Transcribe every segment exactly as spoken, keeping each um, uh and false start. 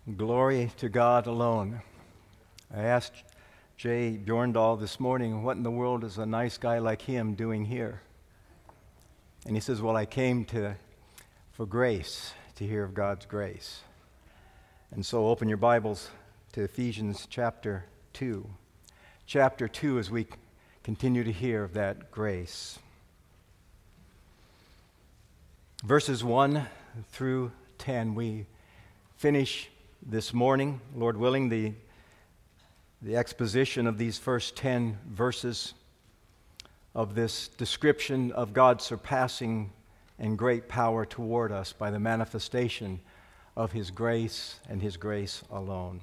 Glory to God alone. I asked Jay Bjorndal this morning, what in the world is a nice guy like him doing here? And he says, well, I came to for grace, to hear of God's grace. And so open your Bibles to Ephesians chapter two. Chapter two, as we continue to hear of that grace. Verses one through ten, we finish this morning, Lord willing, the, the exposition of these first ten verses of this description of God's surpassing and great power toward us by the manifestation of His grace and His grace alone.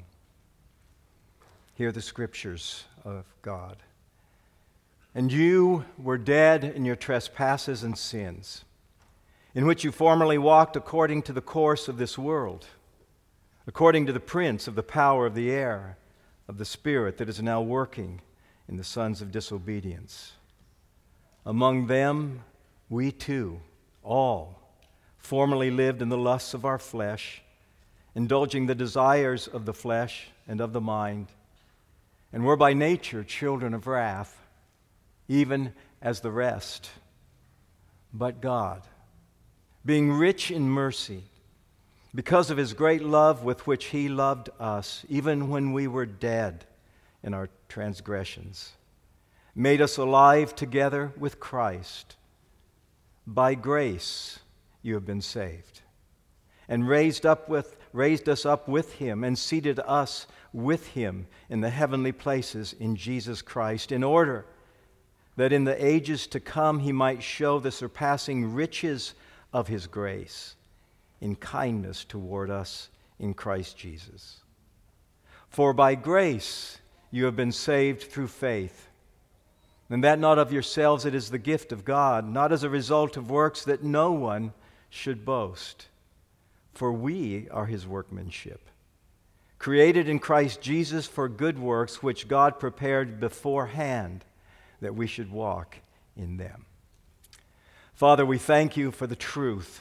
Hear the scriptures of God. And you were dead in your trespasses and sins, in which you formerly walked according to the course of this world, according to the prince of the power of the air, of the spirit that is now working in the sons of disobedience. Among them, we too, all, formerly lived in the lusts of our flesh, indulging the desires of the flesh and of the mind, and were by nature children of wrath, even as the rest. But God, being rich in mercy, because of His great love with which He loved us, even when we were dead in our transgressions, made us alive together with Christ. By grace you have been saved, and raised up with raised us up with Him, and seated us with Him in the heavenly places in Jesus Christ, in order that in the ages to come He might show the surpassing riches of His grace in kindness toward us in Christ Jesus. For by grace you have been saved through faith, and that not of yourselves, it is the gift of God, not as a result of works, that no one should boast. For we are His workmanship, created in Christ Jesus for good works, which God prepared beforehand that we should walk in them. Father, we thank You for the truth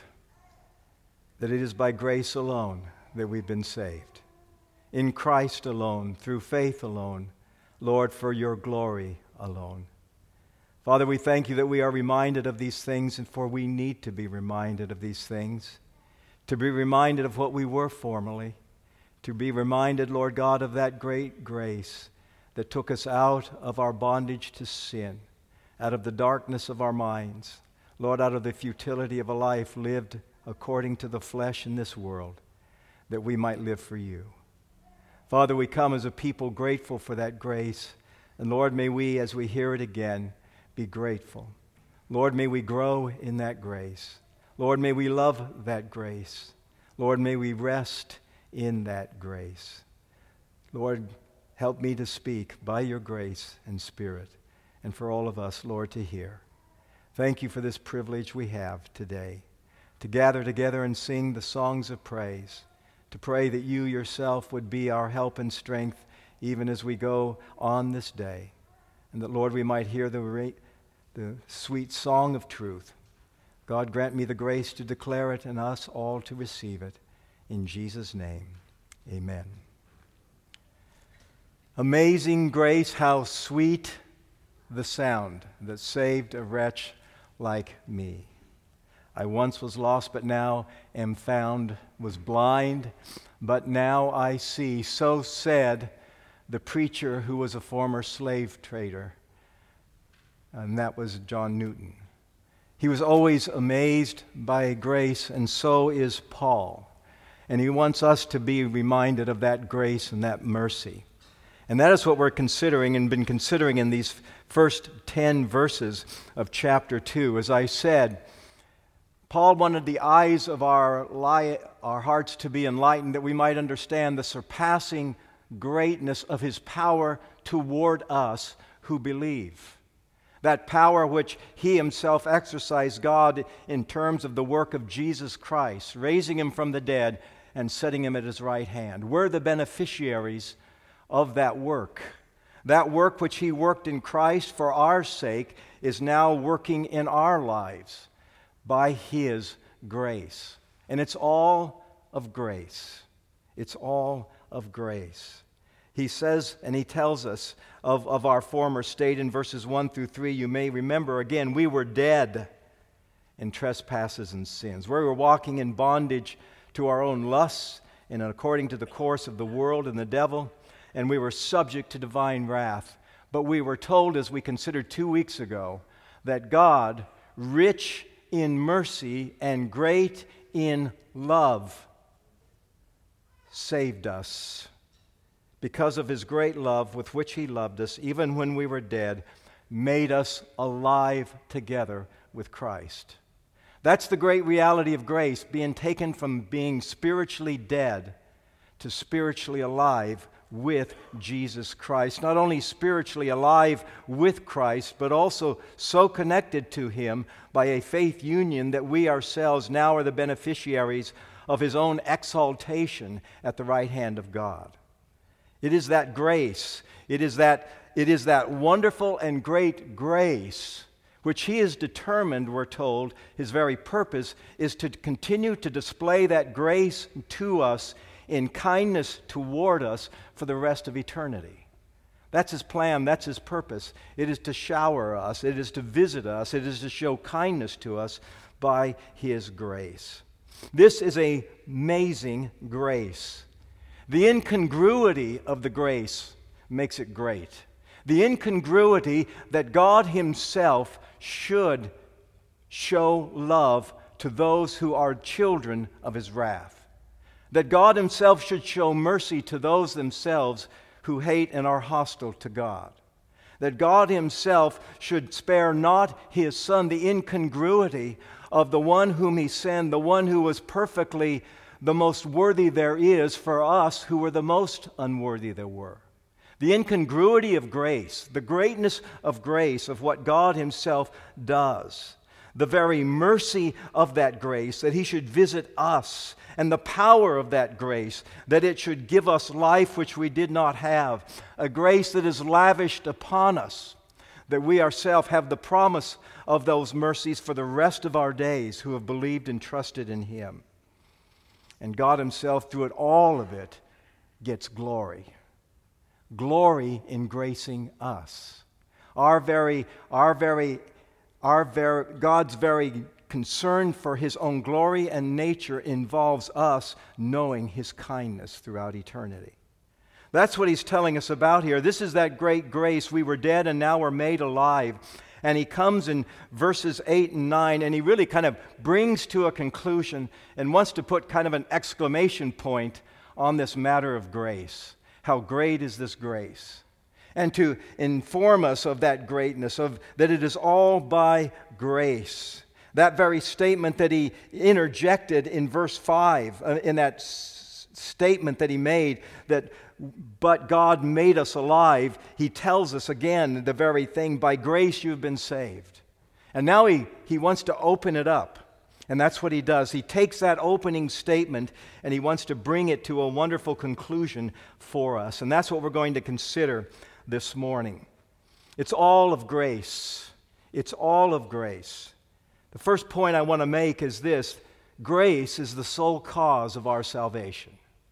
that it is by grace alone that we've been saved, in Christ alone, through faith alone, Lord, for Your glory alone. Father, we thank You that we are reminded of these things, and for we need to be reminded of these things, to be reminded of what we were formerly, to be reminded, Lord God, of that great grace that took us out of our bondage to sin, out of the darkness of our minds, Lord, out of the futility of a life lived according to the flesh in this world, that we might live for You. Father, we come as a people grateful for that grace, and Lord, may we, as we hear it again, be grateful. Lord, may we grow in that grace. Lord, may we love that grace. Lord, may we rest in that grace. Lord, help me to speak by Your grace and Spirit, and for all of us, Lord, to hear. Thank You for this privilege we have today, to gather together and sing the songs of praise, to pray that You Yourself would be our help and strength even as we go on this day, and that, Lord, we might hear the, re- the sweet song of truth. God, grant me the grace to declare it and us all to receive it. In Jesus' name, amen. Amazing grace, how sweet the sound that saved a wretch like me. I once was lost, but now am found, was blind, but now I see. So said the preacher who was a former slave trader, and that was John Newton. He was always amazed by grace, and so is Paul. And he wants us to be reminded of that grace and that mercy. And that is what we're considering and been considering in these first ten verses of chapter two. As I said, Paul wanted the eyes of our, li- our hearts to be enlightened, that we might understand the surpassing greatness of His power toward us who believe. That power which He Himself exercised, God, in terms of the work of Jesus Christ, raising Him from the dead and setting Him at His right hand. We're the beneficiaries of that work. That work which He worked in Christ for our sake is now working in our lives by His grace. And it's all of grace. It's all of grace. He says and he tells us of, of our former state in verses one through three. You may remember again, we were dead in trespasses and sins. We were walking in bondage to our own lusts and according to the course of the world and the devil, and we were subject to divine wrath. But we were told, as we considered two weeks ago, that God, rich in mercy and great in love, saved us. Because of his great love with which he loved us, even when we were dead, made us alive together with Christ. That's the great reality of grace, being taken from being spiritually dead to spiritually alive with Jesus Christ. Not only spiritually alive with Christ, but also so connected to him by a faith union that we ourselves now are the beneficiaries of his own exaltation at the right hand of God. It is that grace, it is that, it is that wonderful and great grace which he is determined, we're told, his very purpose is to continue to display that grace to us in kindness toward us for the rest of eternity. That's his plan, that's his purpose. It is to shower us, it is to visit us, it is to show kindness to us by his grace. This is an amazing grace. The incongruity of the grace makes it great. The incongruity that God himself should show love to those who are children of his wrath. That God himself should show mercy to those themselves who hate and are hostile to God. That God himself should spare not his Son, the incongruity of the one whom he sent, the one who was perfectly the most worthy there is for us who were the most unworthy there were. The incongruity of grace, the greatness of grace, of what God himself does. The very mercy of that grace, that he should visit us, and the power of that grace, that it should give us life which we did not have. A grace that is lavished upon us, that we ourselves have the promise of those mercies for the rest of our days who have believed and trusted in him. And God himself, through it, all of it, gets glory. Glory in gracing us. Our very, our very, our very, God's very concern for his own glory and nature involves us knowing his kindness throughout eternity. That's what he's telling us about here. This is that great grace. We were dead and now we're made alive. And he comes in verses eight and nine, and he really kind of brings to a conclusion and wants to put kind of an exclamation point on this matter of grace. How great is this grace? And to inform us of that greatness, of that it is all by grace. That very statement that he interjected in verse five, uh, in that s- statement that he made, that but God made us alive, he tells us again the very thing, by grace you've been saved. And now he, he wants to open it up. And that's what he does. He takes that opening statement and he wants to bring it to a wonderful conclusion for us. And that's what we're going to consider this morning. It's all of grace. It's all of grace. The first point I want to make is this: grace is the sole cause of our salvation.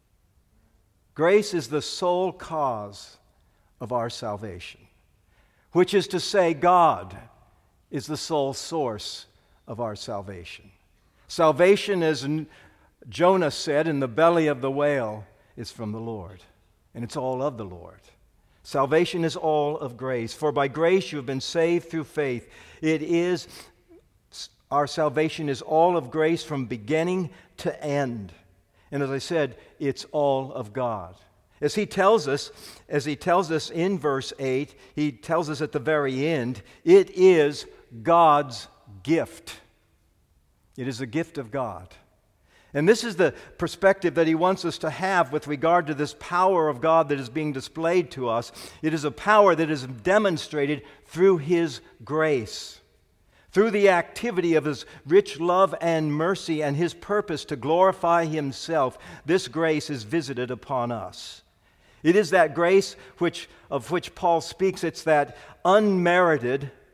Grace is the sole cause of our salvation, which is to say, God is the sole source of our salvation. Salvation, as Jonah said in the belly of the whale, is from the Lord, and it's all of the Lord. Salvation is all of grace. For by grace you have been saved through faith. It is, our salvation is all of grace from beginning to end. And as I said, it's all of God. As he tells us, as he tells us in verse eight, he tells us at the very end, it is God's gift. It is a gift of God. And this is the perspective that he wants us to have with regard to this power of God that is being displayed to us. It is a power that is demonstrated through his grace, through the activity of his rich love and mercy and his purpose to glorify himself. This grace is visited upon us. It is that grace which, of which Paul speaks. It's that unmerited,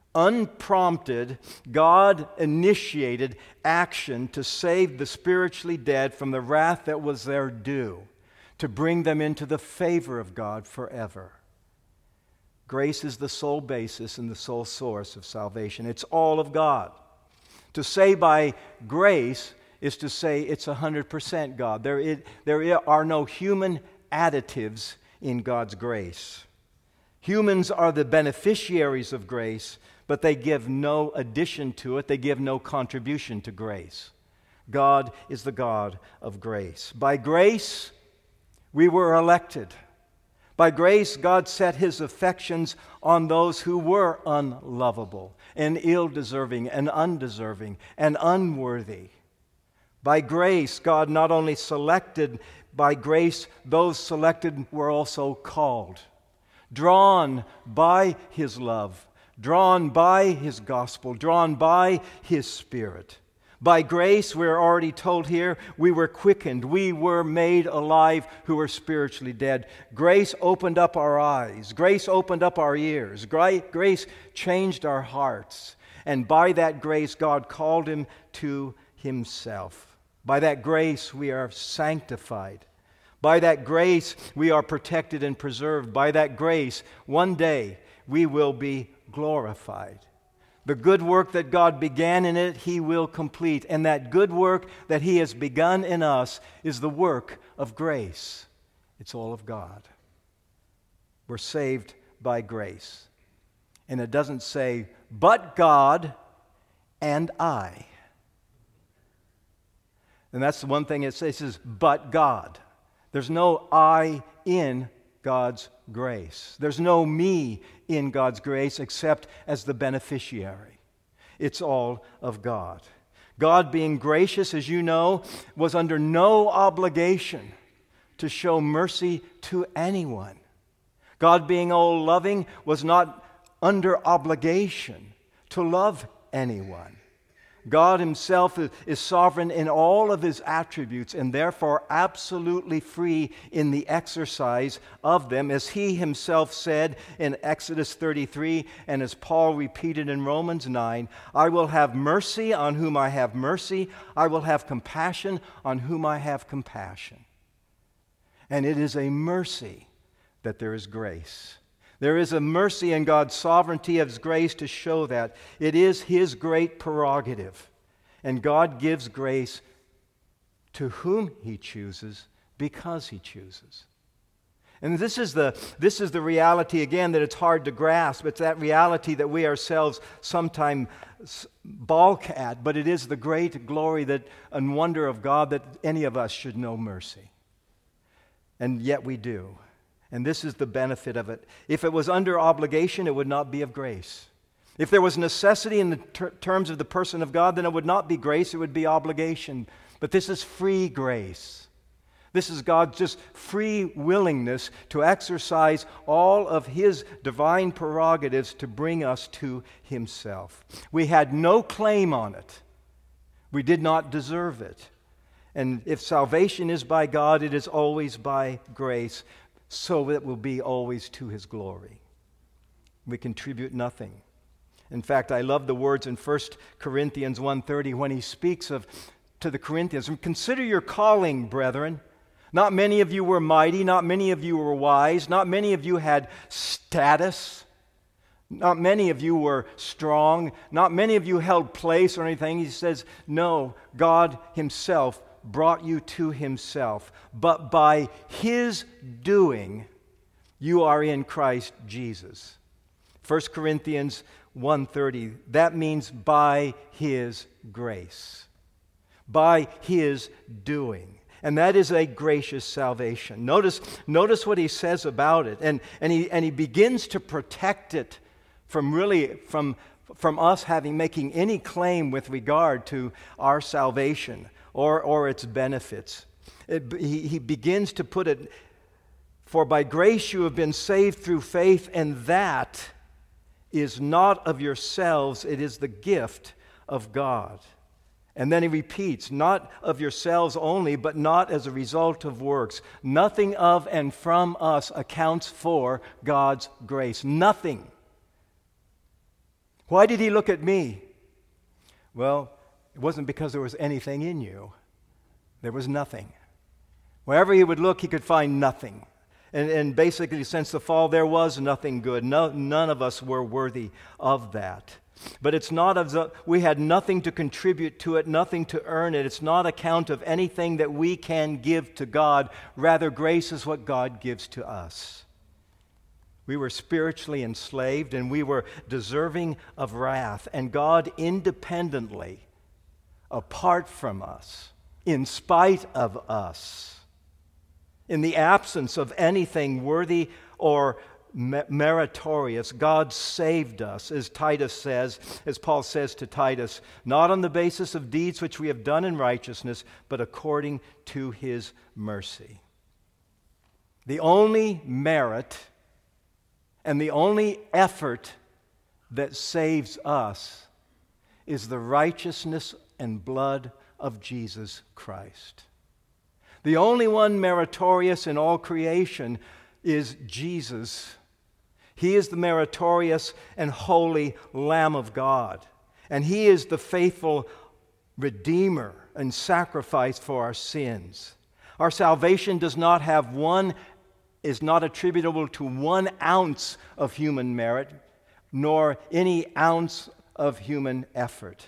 unprompted, God-initiated action to save the spiritually dead from the wrath that was their due, to bring them into the favor of God forever. Grace is the sole basis and the sole source of salvation. It's all of God. To say by grace is to say it's one hundred percent God. There, is, there are no human additives in God's grace. Humans are the beneficiaries of grace, but they give no addition to it. They give no contribution to grace. God is the God of grace. By grace, we were elected. By grace, God set His affections on those who were unlovable and ill-deserving and undeserving and unworthy. By grace, God not only selected, by grace, those selected were also called, drawn by His love, drawn by His gospel, drawn by His Spirit. By grace, we're already told here, we were quickened. We were made alive who were spiritually dead. Grace opened up our eyes. Grace opened up our ears. Grace changed our hearts. And by that grace, God called him to Himself. By that grace, we are sanctified. By that grace, we are protected and preserved. By that grace, one day, we will be glorified. The good work that God began in it, He will complete. And that good work that He has begun in us is the work of grace. It's all of God. We're saved by grace. And it doesn't say, but God and I. And that's the one thing it says, it says, but God. There's no I in God's grace. There's no me in God's grace except as the beneficiary. It's all of God. God, being gracious, as you know, was under no obligation to show mercy to anyone. God, being all loving, was not under obligation to love anyone. God Himself is sovereign in all of His attributes and therefore absolutely free in the exercise of them, as He Himself said in Exodus thirty-three and as Paul repeated in Romans nine, I will have mercy on whom I have mercy. I will have compassion on whom I have compassion. And it is a mercy that there is grace. There is a mercy in God's sovereignty of His grace to show that. It is His great prerogative. And God gives grace to whom He chooses because He chooses. And this is the, this is the reality, again, that it's hard to grasp. It's that reality that we ourselves sometimes balk at, but it is the great glory that, and wonder of God that any of us should know mercy. And yet we do. And this is the benefit of it. If it was under obligation, it would not be of grace. If there was necessity in the ter- terms of the person of God, then it would not be grace, it would be obligation. But this is free grace. This is God's just free willingness to exercise all of His divine prerogatives to bring us to Himself. We had no claim on it. We did not deserve it. And if salvation is by God, it is always by grace. So it will be always to His glory. We contribute nothing. In fact, I love the words in First Corinthians one thirty when he speaks of to the Corinthians, consider your calling, brethren. Not many of you were mighty, not many of you were wise, not many of you had status, not many of you were strong, not many of you held place or anything. He says, no, God Himself brought you to Himself, but by His doing, you are in Christ Jesus. First Corinthians one thirty, that means by His grace, by His doing. And that is a gracious salvation. Notice, notice what he says about it. And, and, he, and he begins to protect it from really, from, from us having, making any claim with regard to our salvation or, or its benefits. It, he, he begins to put it, for by grace you have been saved through faith, and that is not of yourselves, it is the gift of God. And then he repeats, not of yourselves only, but not as a result of works. Nothing of and from us accounts for God's grace. Nothing. Why did he look at me? Well, it wasn't because there was anything in you. There was nothing. Wherever he would look, he could find nothing. And, and basically, since the fall, there was nothing good. No, none of us were worthy of that. But it's not as a, we had nothing to contribute to it, nothing to earn it. It's not account of anything that we can give to God. Rather, grace is what God gives to us. We were spiritually enslaved, and we were deserving of wrath. And God independently, apart from us, in spite of us, in the absence of anything worthy or meritorious, God saved us, as Titus says, as Paul says to Titus, not on the basis of deeds which we have done in righteousness, but according to his mercy. The only merit and the only effort that saves us is the righteousness and blood of Jesus Christ. The only one meritorious in all creation is Jesus. He is the meritorious and holy Lamb of God. And He is the faithful Redeemer and sacrifice for our sins. Our salvation does not have one, is not attributable to one ounce of human merit, nor any ounce of human effort.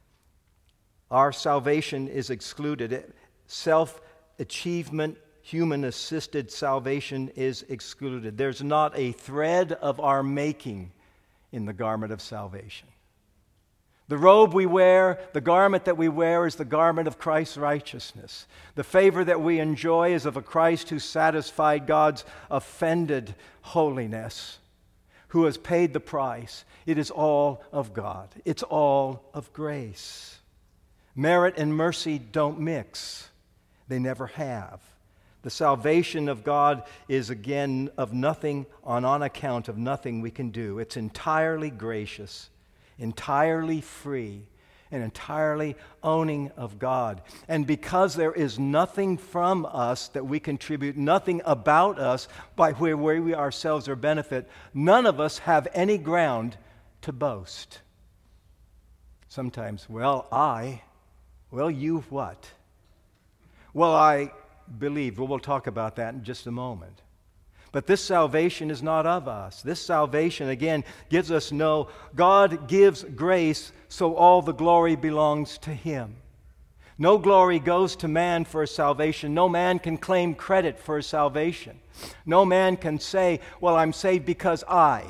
Our salvation is excluded. Self-achievement, human-assisted salvation is excluded. There's not a thread of our making in the garment of salvation. The robe we wear, the garment that we wear is the garment of Christ's righteousness. The favor that we enjoy is of a Christ who satisfied God's offended holiness, who has paid the price. It is all of God. It's all of grace. Merit and mercy don't mix. They never have. The salvation of God is, again, of nothing, on, on account of nothing we can do. It's entirely gracious, entirely free, and entirely owning of God. And because there is nothing from us that we contribute, nothing about us by where, where we ourselves are benefit, none of us have any ground to boast. Sometimes, well, I, well, you what? Well, I believe. Well, we'll talk about that in just a moment. But this salvation is not of us. This salvation, again, gives us no, God gives grace, so all the glory belongs to Him. No glory goes to man for his salvation. No man can claim credit for his salvation. No man can say, well, I'm saved because I,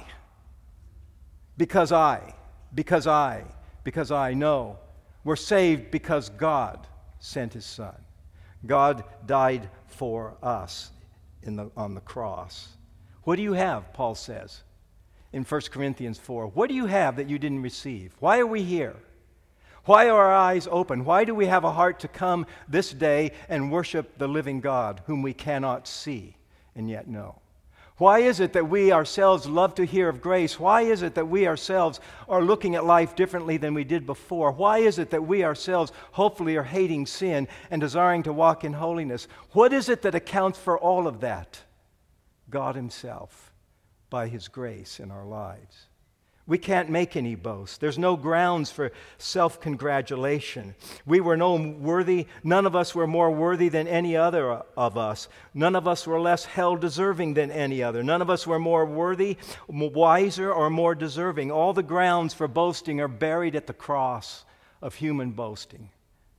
because I, because I, because I. No, we're saved because God sent His Son. God died for us in the, on the cross. What do you have, Paul says in First Corinthians four? What do you have that you didn't receive? Why are we here? Why are our eyes open? Why do we have a heart to come this day and worship the living God whom we cannot see and yet know? Why is it that we ourselves love to hear of grace? Why is it that we ourselves are looking at life differently than we did before? Why is it that we ourselves hopefully are hating sin and desiring to walk in holiness? What is it that accounts for all of that? God Himself, by His grace in our lives. We can't make any boast. There's no grounds for self-congratulation. We were no worthy, none of us were more worthy than any other of us. None of us were less hell-deserving than any other. None of us were more worthy, wiser, or more deserving. All the grounds for boasting are buried at the cross of human boasting.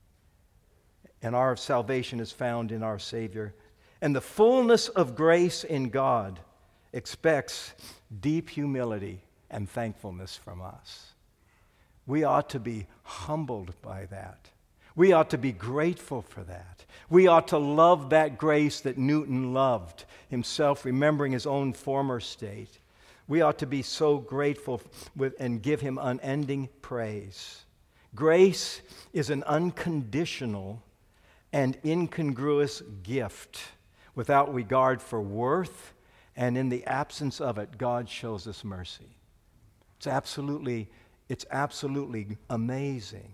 And our salvation is found in our Savior. And the fullness of grace in God expects deep humility and thankfulness from us. We ought to be humbled by that. We ought to be grateful for that. We ought to love that grace that Newton loved himself, remembering his own former state. We ought to be so grateful with, and give Him unending praise. Grace is an unconditional and incongruous gift without regard for worth, and in the absence of it, God shows us mercy. It's absolutely, it's absolutely amazing.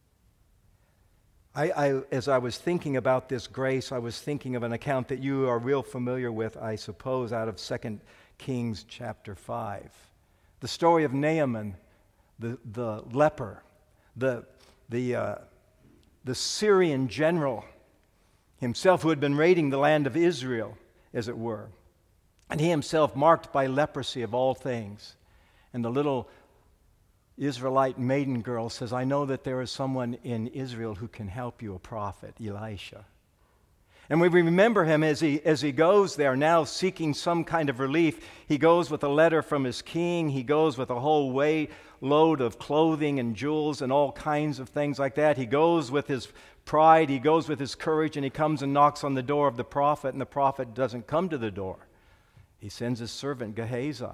I, I, as I was thinking about this grace, I was thinking of an account that you are real familiar with, I suppose, out of Second Kings chapter five. The story of Naaman, the, the leper, the, the, uh, the Syrian general himself who had been raiding the land of Israel, as it were. And he himself marked by leprosy of all things. And the little Israelite maiden girl says, I know that there is someone in Israel who can help you, a prophet, Elisha. And we remember him as he, as he goes there now seeking some kind of relief. He goes with a letter from his king. He goes with a whole way load of clothing and jewels and all kinds of things like that. He goes with his pride. He goes with his courage, and he comes and knocks on the door of the prophet, and the prophet doesn't come to the door. He sends his servant Gehazi.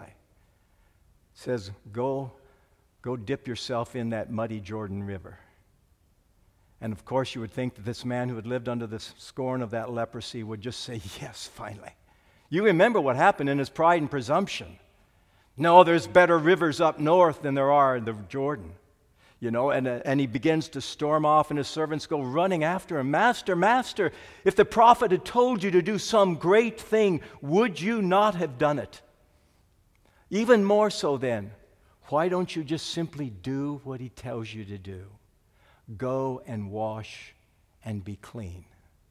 Says, go, go dip yourself in that muddy Jordan River. And of course, you would think that this man who had lived under the scorn of that leprosy would just say, yes, finally. You remember what happened in his pride and presumption. No, there's better rivers up north than there are in the Jordan. You know, and, uh, and he begins to storm off, and his servants go running after him. Master, master, if the prophet had told you to do some great thing, would you not have done it? Even more so then, why don't you just simply do what he tells you to do? Go and wash and be clean.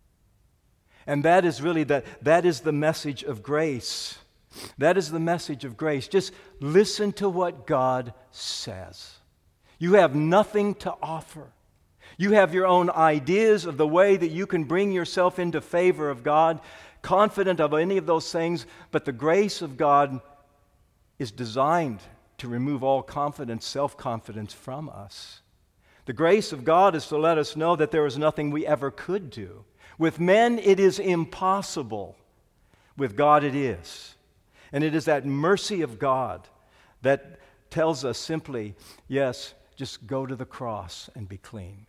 And that is really the, that is the message of grace. That is the message of grace. Just listen to what God says. You have nothing to offer. You have your own ideas of the way that you can bring yourself into favor of God, confident of any of those things, but the grace of God is designed to remove all confidence, self-confidence from us. The grace of God is to let us know that there is nothing we ever could do. With men, it is impossible. With God, it is. And it is that mercy of God that tells us simply, yes, just go to the cross and be clean.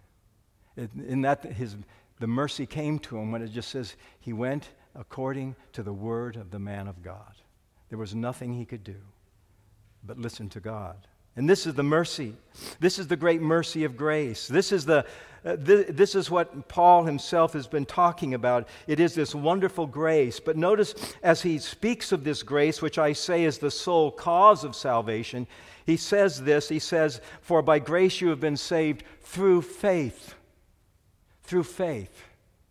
In that, his, the mercy came to him when it just says he went according to the word of the man of God. There was nothing he could do but listen to God. And this is the mercy. This is the great mercy of grace. This is the uh, th- this is what Paul himself has been talking about. It is this wonderful grace. But notice as he speaks of this grace, which I say is the sole cause of salvation, he says this, he says, for by grace you have been saved through faith. Through faith.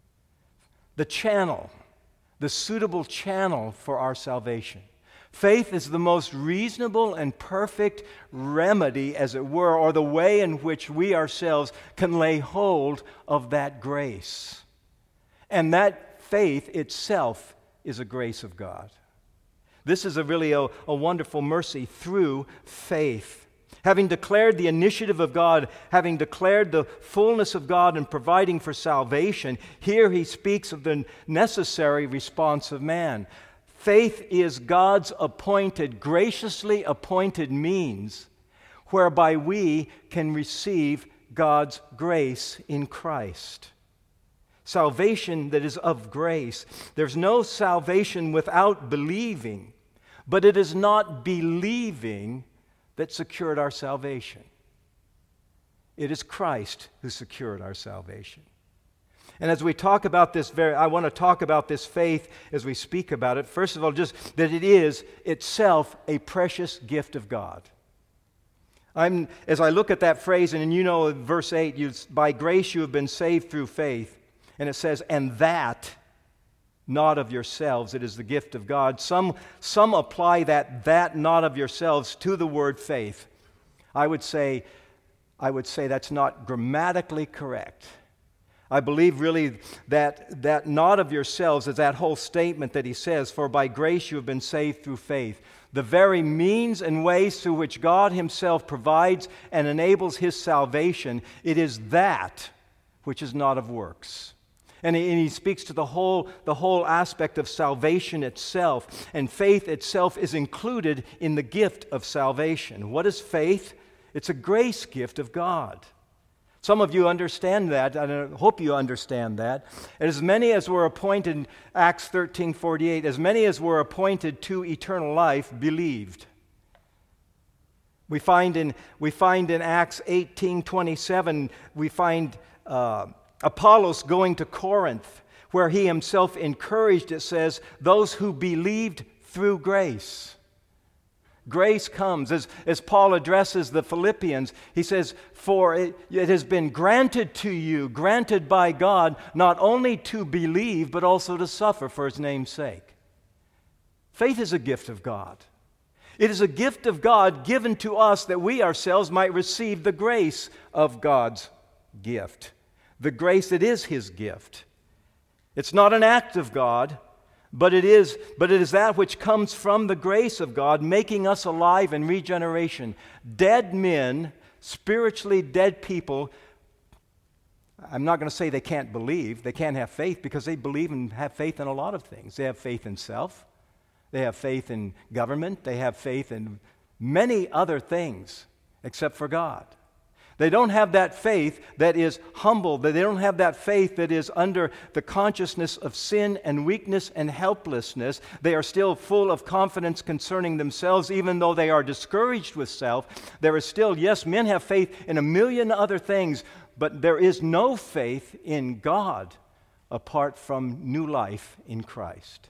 The channel, the suitable channel for our salvation. Faith is the most reasonable and perfect remedy, as it were, or the way in which we ourselves can lay hold of that grace. And that faith itself is a grace of God. This is a really a, a wonderful mercy through faith. Having declared the initiative of God, having declared the fullness of God in providing for salvation, here he speaks of the necessary response of man. Faith is God's appointed, graciously appointed means whereby we can receive God's grace in Christ. Salvation that is of grace. There's no salvation without believing, but it is not believing that secured our salvation. It is Christ who secured our salvation. And as we talk about this, very, I want to talk about this faith as we speak about it. First of all, just that it is itself a precious gift of God. I'm, as I look at that phrase, and you know, verse eight, you, by grace you have been saved through faith. And it says, and that, not of yourselves, it is the gift of God. Some, some apply that, that not of yourselves to the word faith. I would say, I would say that's not grammatically correct. I believe really that that not of yourselves is that whole statement that he says, for by grace you have been saved through faith. The very means and ways through which God himself provides and enables his salvation, it is that which is not of works. And he, and he speaks to the whole, the whole aspect of salvation itself, and faith itself is included in the gift of salvation. What is faith? It's a grace gift of God. Some of you understand that, and I hope you understand that. As many as were appointed, Acts thirteen forty-eight, as many as were appointed to eternal life believed. We find in, we find in Acts eighteen twenty-seven, we find uh, Apollos going to Corinth, where he himself encouraged, it says, those who believed through grace. Grace comes. As, as Paul addresses the Philippians, he says, for it, it has been granted to you, granted by God, not only to believe, but also to suffer for his name's sake. Faith is a gift of God. It is a gift of God given to us that we ourselves might receive the grace of God's gift. The grace that is his gift. It's not an act of God, but it is, but it is that which comes from the grace of God, making us alive in regeneration. Dead men, spiritually dead people, I'm not going to say they can't believe, they can't have faith, because they believe and have faith in a lot of things. They have faith in self, they have faith in government, they have faith in many other things except for God. They don't have that faith that is humble. They don't have that faith that is under the consciousness of sin and weakness and helplessness. They are still full of confidence concerning themselves, even though they are discouraged with self. There is still, yes, men have faith in a million other things, but there is no faith in God apart from new life in Christ.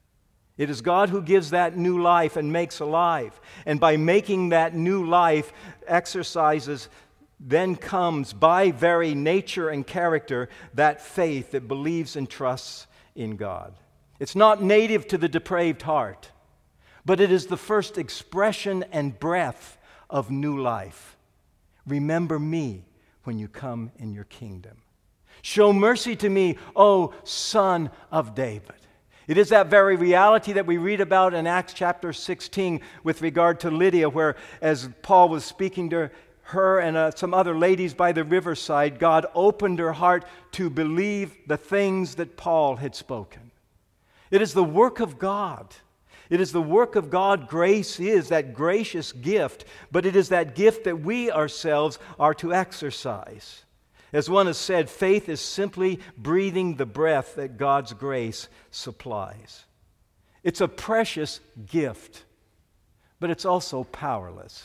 It is God who gives that new life and makes alive. And by making that new life, exercises then comes by very nature and character that faith that believes and trusts in God. It's not native to the depraved heart, but it is the first expression and breath of new life. Remember me when you come in your kingdom. Show mercy to me, O Son of David. It is that very reality that we read about in Acts chapter sixteen with regard to Lydia, where as Paul was speaking to her and uh, some other ladies by the riverside, God opened her heart to believe the things that Paul had spoken. It is the work of God. It is the work of God. Grace is that gracious gift, but it is that gift that we ourselves are to exercise. As one has said, faith is simply breathing the breath that God's grace supplies. It's a precious gift, but it's also powerless.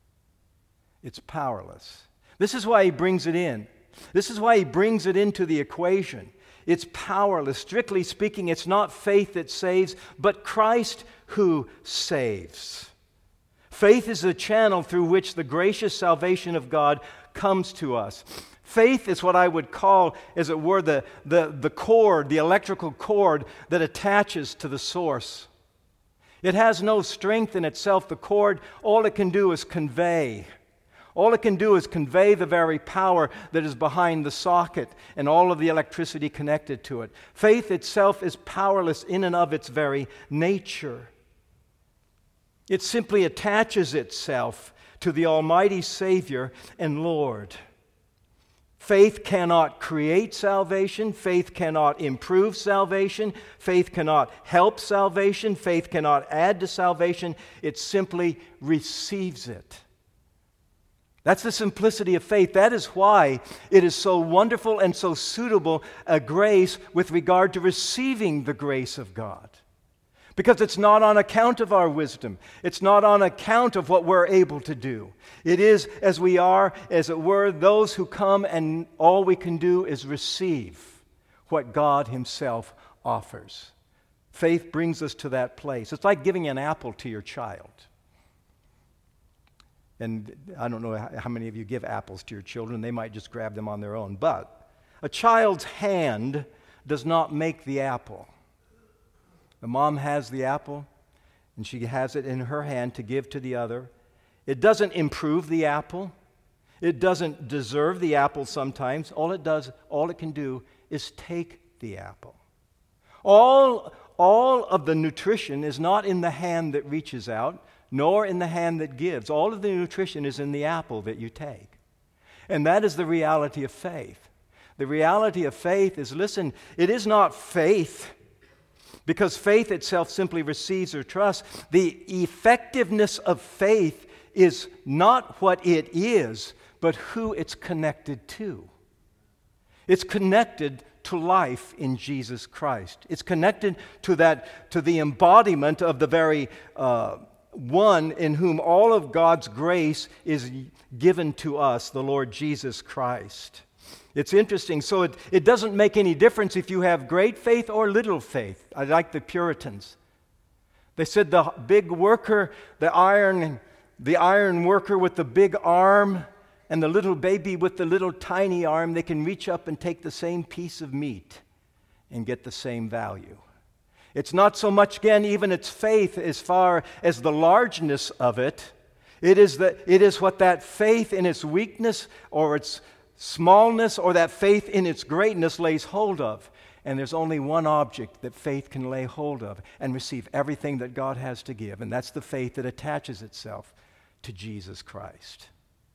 It's powerless. This is why he brings it in. This is why he brings it into the equation. It's powerless. Strictly speaking, it's not faith that saves, but Christ who saves. Faith is the channel through which the gracious salvation of God comes to us. Faith is what I would call, as it were, the, the, the cord, the electrical cord that attaches to the source. It has no strength in itself. The cord, all it can do is convey. All it can do is convey the very power that is behind the socket and all of the electricity connected to it. Faith itself is powerless in and of its very nature. It simply attaches itself to the Almighty Savior and Lord. Faith cannot create salvation. Faith cannot improve salvation. Faith cannot help salvation. Faith cannot add to salvation. It simply receives it. That's the simplicity of faith. That is why it is so wonderful and so suitable a grace with regard to receiving the grace of God. Because it's not on account of our wisdom. It's not on account of what we're able to do. It is as we are, as it were, those who come and all we can do is receive what God Himself offers. Faith brings us to that place. It's like giving an apple to your child. And I don't know how many of you give apples to your children. They might just grab them on their own. But a child's hand does not make the apple. The mom has the apple, and she has it in her hand to give to the other. It doesn't improve the apple. It doesn't deserve the apple sometimes. All it does, all it can do is take the apple. All, all of the nutrition is not in the hand that reaches out, nor in the hand that gives. All of the nutrition is in the apple that you take. And that is the reality of faith. The reality of faith is, listen, it is not faith, because faith itself simply receives or trusts. The effectiveness of faith is not what it is, but who it's connected to. It's connected to life in Jesus Christ. It's connected to that, to the embodiment of the very uh, one in whom all of God's grace is given to us, the Lord Jesus Christ. It's interesting. So it, it doesn't make any difference if you have great faith or little faith. I like the Puritans. They said the big worker, the iron, the iron worker with the big arm, and the little baby with the little tiny arm, they can reach up and take the same piece of meat and get the same value. It's not so much, again, even its faith as far as the largeness of it. It is, the, it is what that faith in its weakness or its smallness or that faith in its greatness lays hold of. And there's only one object that faith can lay hold of and receive everything that God has to give, and that's the faith that attaches itself to Jesus Christ.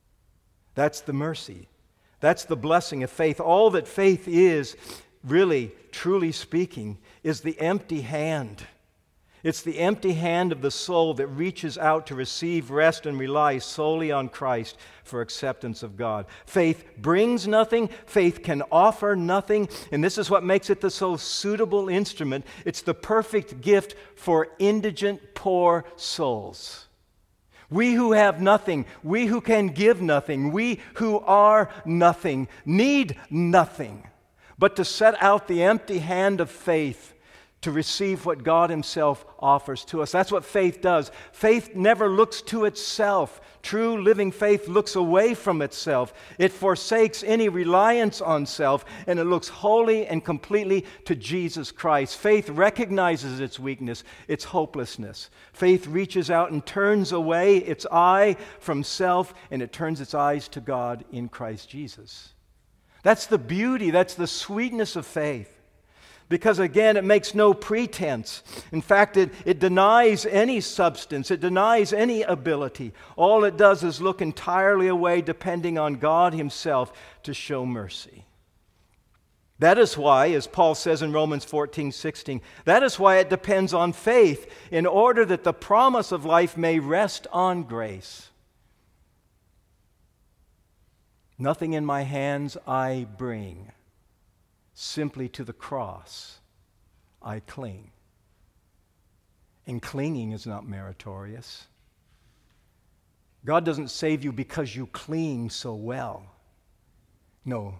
That's the mercy. That's the blessing of faith. All that faith is, really, truly speaking, is the empty hand. It's the empty hand of the soul that reaches out to receive rest and rely solely on Christ for acceptance of God. Faith brings nothing. Faith can offer nothing. And this is what makes it the so suitable instrument. It's the perfect gift for indigent, poor souls. We who have nothing, we who can give nothing, we who are nothing, need nothing but to set out the empty hand of faith to receive what God Himself offers to us. That's what faith does. Faith never looks to itself. True living faith looks away from itself. It forsakes any reliance on self, and it looks wholly and completely to Jesus Christ. Faith recognizes its weakness, its hopelessness. Faith reaches out and turns away its eye from self, and it turns its eyes to God in Christ Jesus. That's the beauty, that's the sweetness of faith. Because again, it makes no pretense. In fact, it, it denies any substance. It denies any ability. All it does is look entirely away, depending on God Himself to show mercy. That is why, as Paul says in Romans fourteen sixteen, that is why it depends on faith, in order that the promise of life may rest on grace. Nothing in my hands I bring. Simply to the cross I cling. And clinging is not meritorious. God doesn't save you because you cling so well. No.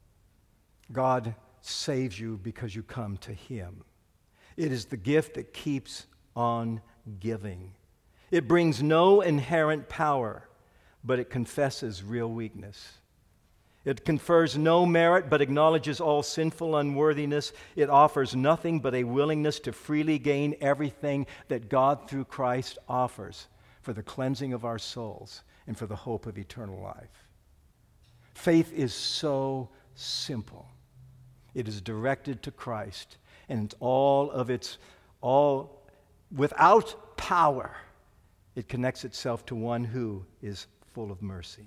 God saves you because you come to Him. It is the gift that keeps on giving. It brings no inherent power, but it confesses real weakness. It confers no merit, but acknowledges all sinful unworthiness. It offers nothing but a willingness to freely gain everything that God through Christ offers for the cleansing of our souls and for the hope of eternal life. Faith is so simple. It is directed to Christ, and all of its, all without power, it connects itself to one who is full of mercy.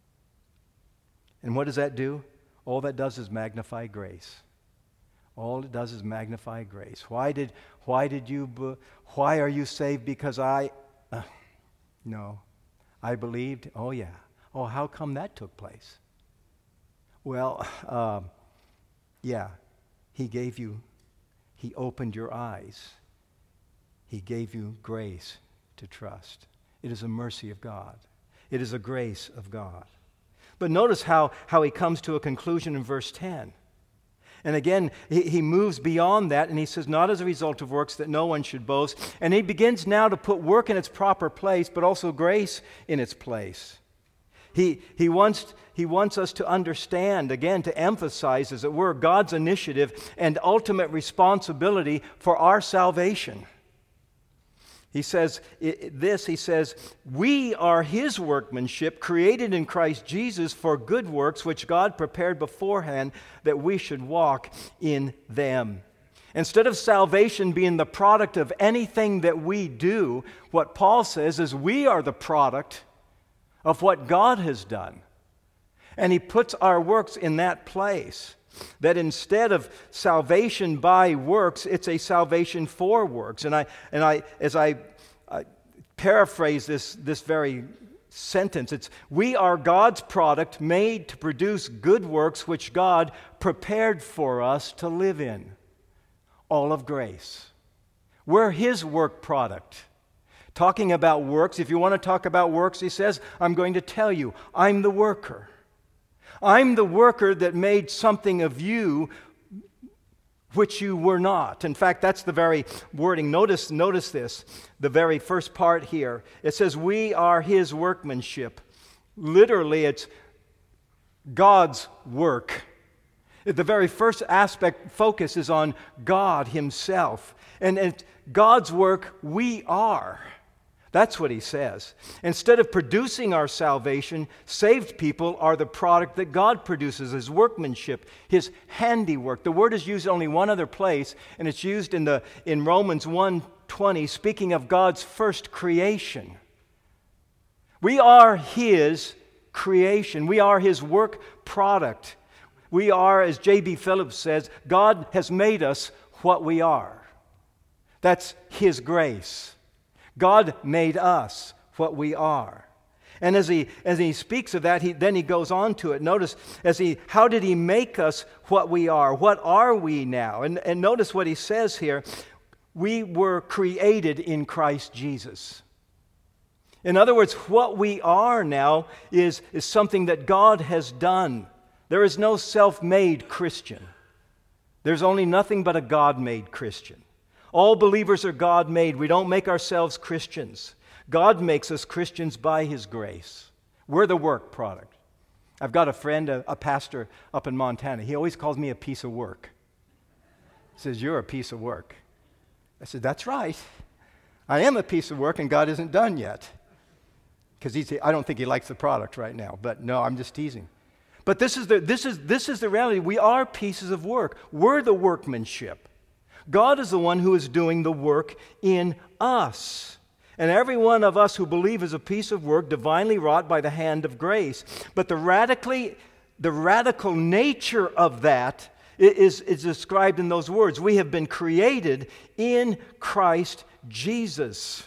And what does that do? All that does is magnify grace. All it does is magnify grace. Why did, why did you, why are you saved? Because I, uh, no, I believed. Oh yeah. Oh, how come that took place? Well, uh, yeah, He gave you, He opened your eyes. He gave you grace to trust. It is a mercy of God. It is a grace of God. But notice how, how he comes to a conclusion in verse ten. And again, he, he moves beyond that, and he says, not as a result of works that no one should boast. And he begins now to put work in its proper place, but also grace in its place. He, he, wants, he wants us to understand, again, to emphasize, as it were, God's initiative and ultimate responsibility for our salvation. He says this, he says, we are His workmanship, created in Christ Jesus for good works, which God prepared beforehand that we should walk in them. Instead of salvation being the product of anything that we do, what Paul says is we are the product of what God has done. And he puts our works in that place. That instead of salvation by works, it's a salvation for works. And I, and I, as I, I paraphrase this, this very sentence, it's, we are God's product made to produce good works which God prepared for us to live in. All of grace. We're His work product. Talking about works, if you want to talk about works, he says, I'm going to tell you, I'm the worker. I'm the worker that made something of you which you were not. In fact, that's the very wording. Notice, notice this, the very first part here. It says, we are his workmanship. Literally, it's God's work. The very first aspect, focus is on God himself. And it's God's work, we are. That's what he says. Instead of producing our salvation, saved people are the product that God produces, his workmanship, his handiwork. The word is used only one other place, and it's used in the in Romans one twenty, speaking of God's first creation. We are his creation. We are his work product. We are, as J B Phillips says, God has made us what we are. That's his grace. God made us what we are. And as he as he speaks of that, he, then he goes on to it. Notice, as he, how did he make us what we are? What are we now? And, and notice what he says here. We were created in Christ Jesus. In other words, what we are now is, is something that God has done. There is no self-made Christian. There's only nothing but a God-made Christian. All believers are God-made. We don't make ourselves Christians. God makes us Christians by his grace. We're the work product. I've got a friend, a, a pastor up in Montana. He always calls me a piece of work. He says, you're a piece of work. I said, that's right. I am a piece of work and God isn't done yet. Because he's, I don't think he likes the product right now. But no, I'm just teasing. But this is the, this is, this is the reality. We are pieces of work. We're the workmanship. God is the one who is doing the work in us. And every one of us who believe is a piece of work divinely wrought by the hand of grace. But the radically, the radical nature of that is, is described in those words. We have been created in Christ Jesus.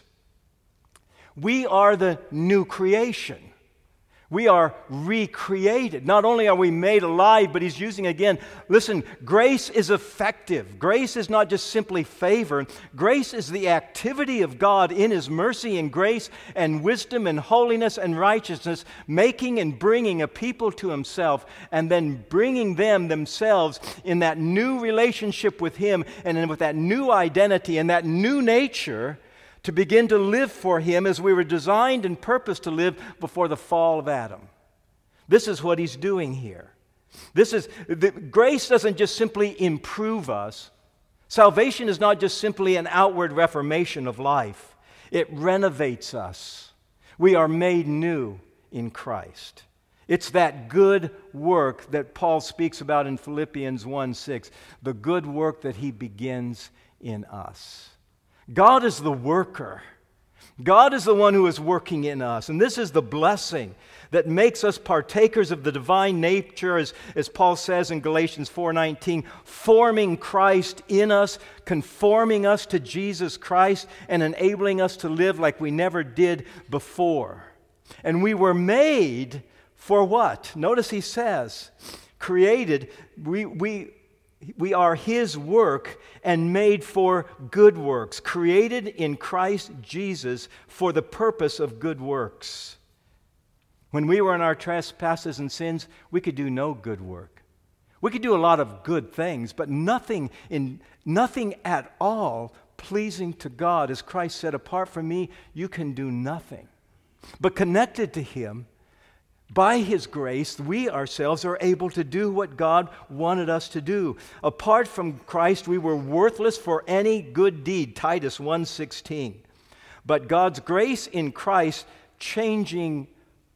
We are the new creation. We are recreated. Not only are we made alive, but he's using again, listen, grace is effective. Grace is not just simply favor. Grace is the activity of God in his mercy and grace and wisdom and holiness and righteousness, making and bringing a people to himself and then bringing them themselves in that new relationship with him and then with that new identity and that new nature to begin to live for him as we were designed and purposed to live before the fall of Adam. This is what he's doing here. This is the, grace doesn't just simply improve us. Salvation is not just simply an outward reformation of life. It renovates us. We are made new in Christ. It's that good work that Paul speaks about in Philippians one six, the good work that he begins in us. God is the worker. God is the one who is working in us. And this is the blessing that makes us partakers of the divine nature, as, as Paul says in Galatians four nineteen, forming Christ in us, conforming us to Jesus Christ, and enabling us to live like we never did before. And we were made for what? Notice he says, created, we we We are his work and made for good works, created in Christ Jesus for the purpose of good works. When we were in our trespasses and sins, we could do no good work. We could do a lot of good things, but nothing in nothing at all pleasing to God. As Christ said, apart from me, you can do nothing. But connected to him, by his grace, we ourselves are able to do what God wanted us to do. Apart from Christ, we were worthless for any good deed, Titus one sixteen. But God's grace in Christ changing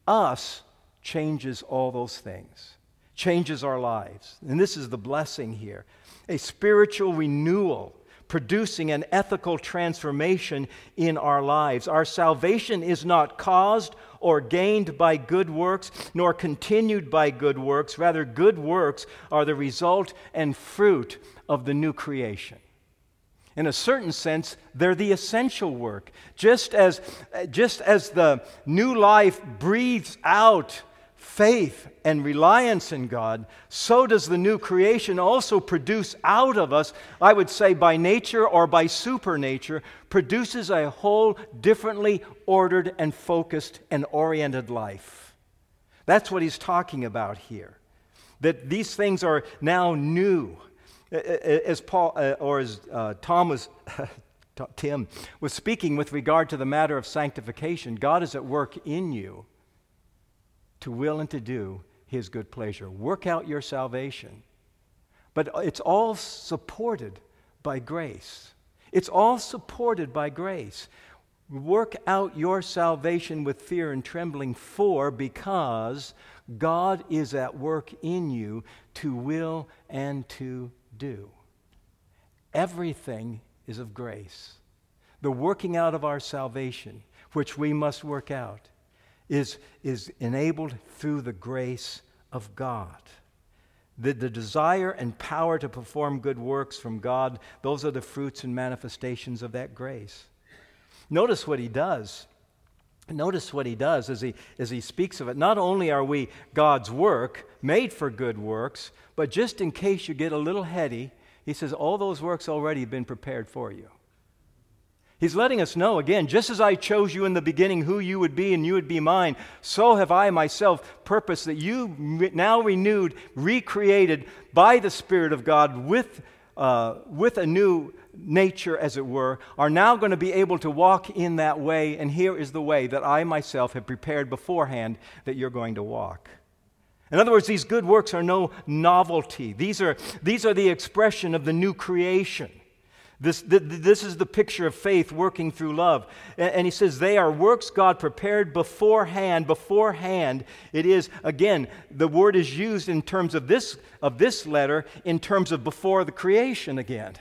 us changes all those things, changes our lives. And this is the blessing here, a spiritual renewal, producing an ethical transformation in our lives. Our salvation is not caused or gained by good works, nor continued by good works. Rather, good works are the result and fruit of the new creation. In a certain sense, they're the essential work. Just as, just as the new life breathes out faith and reliance in God, so does the new creation also produce out of us, I would say by nature or by supernature, produces a whole differently ordered and focused and oriented life. That's what he's talking about here. That these things are now new. As Paul, uh, or as uh, Tom was, Tim was speaking with regard to the matter of sanctification, God is at work in you to will and to do His good pleasure. Work out your salvation. But it's all supported by grace. It's all supported by grace. Work out your salvation with fear and trembling, for because God is at work in you to will and to do. Everything is of grace. The working out of our salvation, which we must work out, is, is enabled through the grace of God. The, the desire and power to perform good works from God, those are the fruits and manifestations of that grace. Notice what he does. Notice what he does as he, as he speaks of it. Not only are we God's work, made for good works, but just in case you get a little heady, he says all those works already have been prepared for you. He's letting us know, again, just as I chose you in the beginning who you would be and you would be mine, so have I myself purposed that you, now renewed, recreated by the Spirit of God with, uh, with a new nature, as it were, are now going to be able to walk in that way, and here is the way that I myself have prepared beforehand that you're going to walk. In other words, these good works are no novelty. These are, these are the expression of the new creation. This, th- this is the picture of faith working through love. And, and he says they are works God prepared beforehand. Beforehand, it is, again, the word is used in terms of this, of this letter in terms of before the creation again.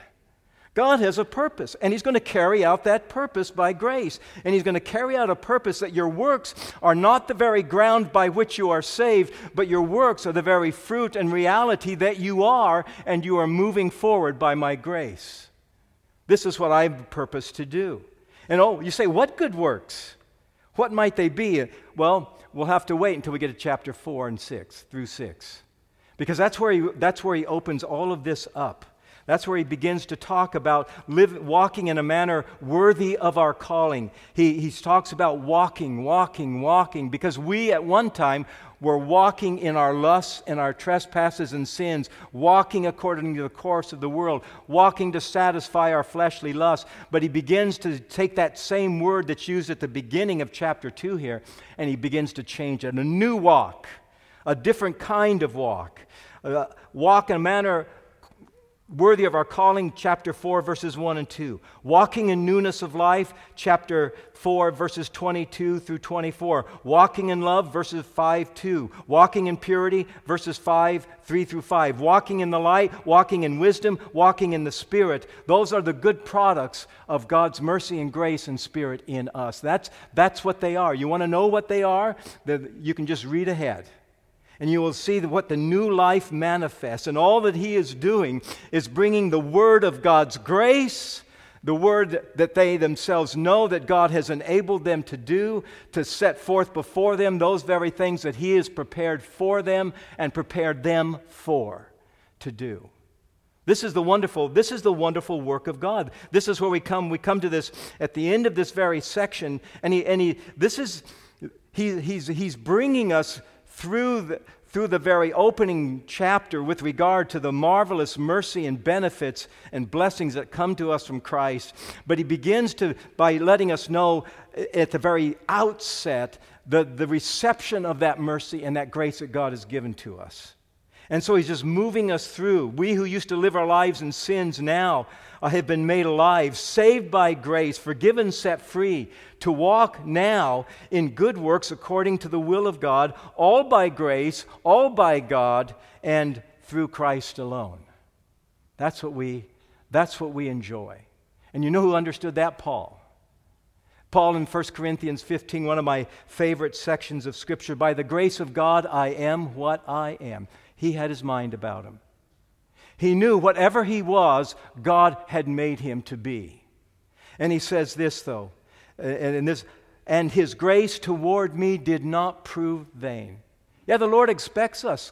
God has a purpose, and He's going to carry out that purpose by grace. And He's going to carry out a purpose that your works are not the very ground by which you are saved, but your works are the very fruit and reality that you are, and you are moving forward by my grace. This is what I've purposed to do. And oh, you say, what good works? What might they be? Well, we'll have to wait until we get to chapter four and six, through six. Because that's where he, that's where he opens all of this up. That's where he begins to talk about live, walking in a manner worthy of our calling. He, he talks about walking, walking, walking, because we at one time were walking in our lusts and our trespasses and sins, walking according to the course of the world, walking to satisfy our fleshly lusts. But he begins to take that same word that's used at the beginning of chapter two here, and he begins to change it. A new walk, a different kind of walk, uh, walk in a manner worthy of our calling, chapter four, verses one and two. Walking in newness of life, chapter four, verses twenty-two through twenty-four. Walking in love, verses five, two. Walking in purity, verses five, three through five. Walking in the light, walking in wisdom, walking in the Spirit. Those are the good products of God's mercy and grace and Spirit in us. That's, that's what they are. You want to know what they are? The, you can just read ahead. And you will see what the new life manifests. And all that he is doing is bringing the word of God's grace, the word that they themselves know that God has enabled them to do, to set forth before them those very things that he has prepared for them and prepared them for to do. This is the wonderful, this is the wonderful work of God. This is where we come. We come to this at the end of this very section, and he, and he, this is, he, he's, he's bringing us Through the, through the very opening chapter with regard to the marvelous mercy and benefits and blessings that come to us from Christ. But he begins to by letting us know at the very outset the, the reception of that mercy and that grace that God has given to us. And so he's just moving us through. We who used to live our lives in sins now have been made alive, saved by grace, forgiven, set free, to walk now in good works according to the will of God, all by grace, all by God, and through Christ alone. That's what we, that's what we enjoy. And you know who understood that? Paul. Paul in First Corinthians fifteen, one of my favorite sections of Scripture, by the grace of God I am what I am. He had his mind about him. He knew whatever he was, God had made him to be. And he says this, though, and, and, this, and his grace toward me did not prove vain. Yeah, the Lord expects us,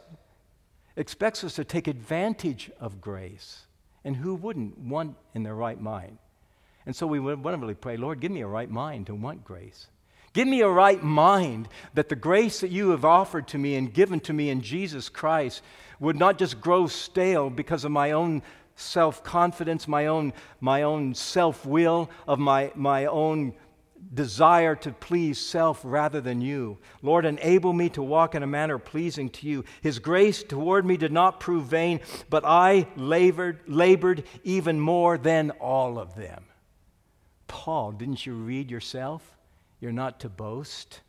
expects us to take advantage of grace. And who wouldn't want in their right mind? And so we want to really pray, Lord, give me a right mind to want grace. Give me a right mind that the grace that you have offered to me and given to me in Jesus Christ would not just grow stale because of my own self-confidence, my own, my own self-will, of my, my own desire to please self rather than you. Lord, enable me to walk in a manner pleasing to you. His grace toward me did not prove vain, but I labored, labored even more than all of them. Paul, didn't you read yourself? You're not to boast.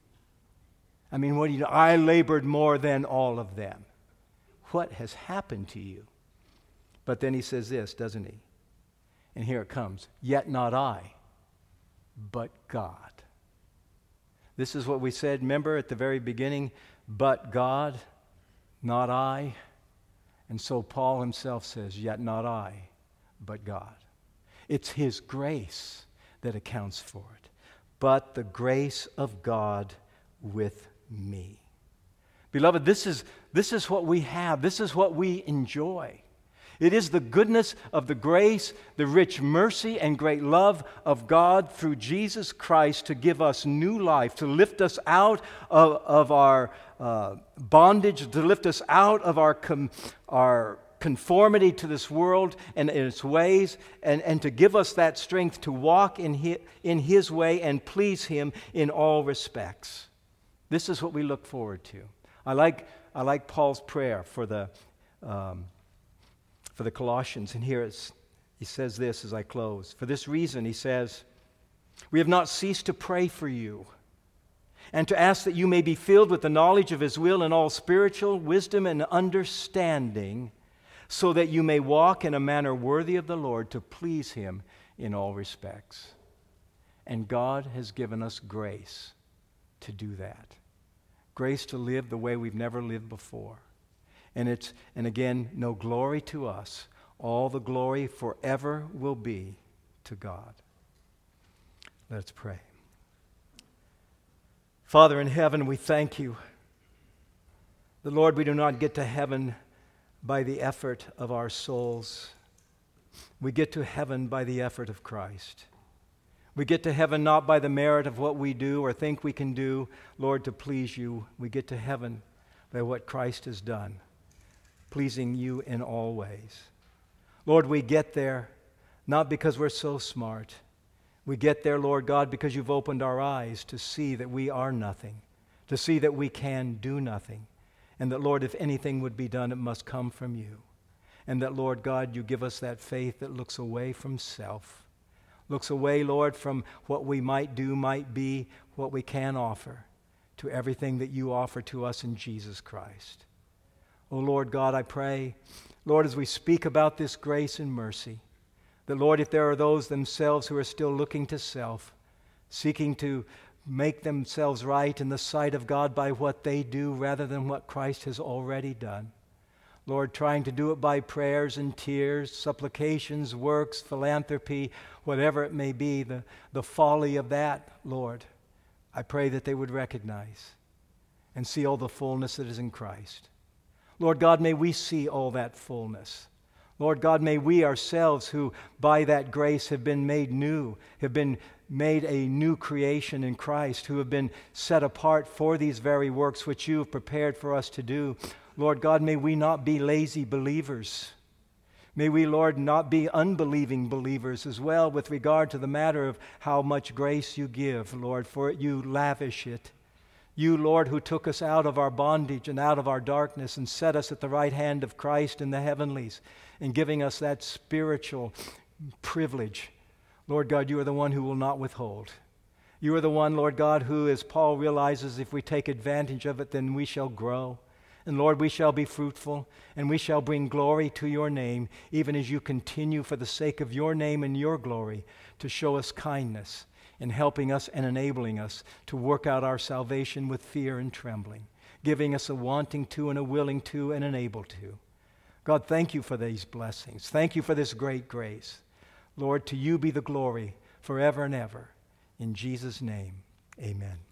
I mean, what do you know? I labored more than all of them. What has happened to you? But then he says this, doesn't he? And here it comes. Yet not I, but God. This is what we said, remember, at the very beginning, but God, not I. And so Paul himself says, yet not I, but God. It's His grace that accounts for it. But the grace of God with me. Beloved, this is, this is what we have. This is what we enjoy. It is the goodness of the grace, the rich mercy and great love of God through Jesus Christ to give us new life, to lift us out of, of our uh, bondage, to lift us out of our, com- our conformity to this world and its ways, and, and to give us that strength to walk in his, in His way and please Him in all respects. This is what we look forward to. I like, I like Paul's prayer for the... Um, For the Colossians, and here it's, he says this as I close. For this reason, he says, we have not ceased to pray for you and to ask that you may be filled with the knowledge of His will and all spiritual wisdom and understanding, so that you may walk in a manner worthy of the Lord, to please Him in all respects. And God has given us grace to do that. Grace to live the way we've never lived before. And it's, and again, no glory to us. All the glory forever will be to God. Let's pray. Father in heaven, we thank you. The Lord, we do not get to heaven by the effort of our souls. We get to heaven by the effort of Christ. We get to heaven not by the merit of what we do or think we can do, Lord, to please you. We get to heaven by what Christ has done, pleasing you in all ways. Lord, we get there not because we're so smart. We get there, Lord God, because you've opened our eyes to see that we are nothing, to see that we can do nothing, and that, Lord, if anything would be done, it must come from you. And that, Lord God, you give us that faith that looks away from self, looks away, Lord, from what we might do, might be, what we can offer, to everything that you offer to us in Jesus Christ. Oh, Lord God, I pray, Lord, as we speak about this grace and mercy, that, Lord, if there are those themselves who are still looking to self, seeking to make themselves right in the sight of God by what they do rather than what Christ has already done, Lord, trying to do it by prayers and tears, supplications, works, philanthropy, whatever it may be, the, the folly of that, Lord, I pray that they would recognize and see all the fullness that is in Christ. Lord God, may we see all that fullness. Lord God, may we ourselves, who by that grace have been made new, have been made a new creation in Christ, who have been set apart for these very works which you have prepared for us to do, Lord God, may we not be lazy believers. May we, Lord, not be unbelieving believers as well with regard to the matter of how much grace you give, Lord, for you lavish it. You, Lord, who took us out of our bondage and out of our darkness and set us at the right hand of Christ in the heavenlies, and giving us that spiritual privilege. Lord God, you are the one who will not withhold. You are the one, Lord God, who, as Paul realizes, if we take advantage of it, then we shall grow. And Lord, we shall be fruitful, and we shall bring glory to your name, even as you continue for the sake of your name and your glory to show us kindness in helping us and enabling us to work out our salvation with fear and trembling, giving us a wanting to and a willing to and an able to. God, thank you for these blessings. Thank you for this great grace. Lord, to you be the glory forever and ever. In Jesus' name, amen.